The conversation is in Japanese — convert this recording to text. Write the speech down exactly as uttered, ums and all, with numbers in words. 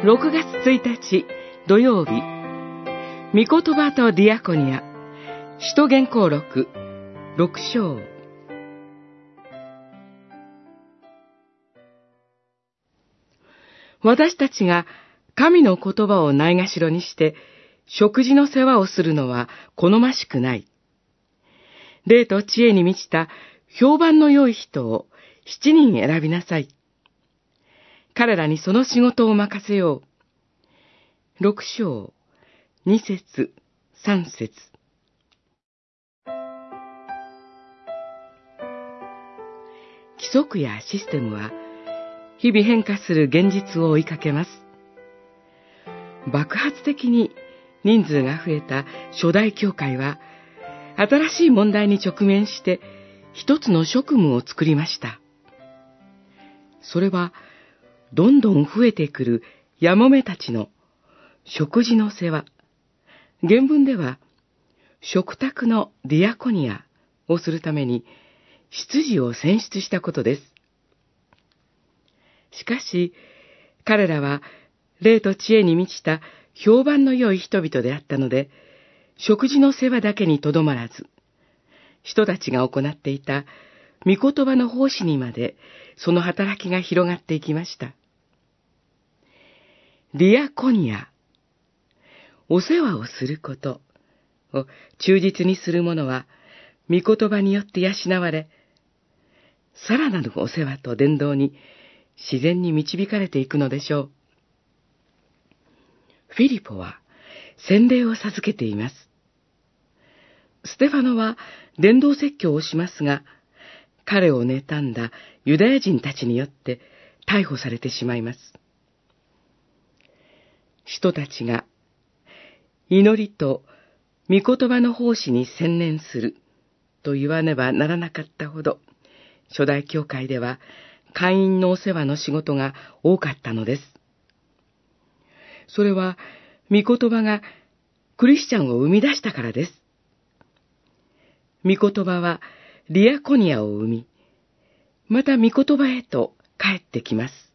ろくがつついたち土曜日、御言葉とディアコニア、使徒言行録六章。私たちが神の言葉をないがしろにして食事の世話をするのは好ましくない。霊と知恵に満ちた評判の良い人を七人選びなさい。彼らにその仕事を任せよう。六章、二節、三節。規則やシステムは日々変化する現実を追いかけます。爆発的に人数が増えた初代教会は、新しい問題に直面して一つの職務を作りました。それは、どんどん増えてくるやもめたちの食事の世話。原文では、食卓のディアコニアをするために、執事を選出したことです。しかし、彼らは、霊と知恵に満ちた評判の良い人々であったので、食事の世話だけにとどまらず、人たちが行っていた御言葉の奉仕にまでその働きが広がっていきました。ディアコニア、お世話をすることを忠実にする者は、御言葉によって養われ、さらなるお世話と伝道に自然に導かれていくのでしょう。フィリポは洗礼を授けています。ステファノは伝道説教をしますが、彼を妬んだユダヤ人たちによって逮捕されてしまいます。人たちが祈りと御言葉の奉仕に専念すると言わねばならなかったほど、初代教会では会員のお世話の仕事が多かったのです。それは御言葉がクリスチャンを生み出したからです。御言葉はディアコニアを生み、また御言葉へと帰ってきます。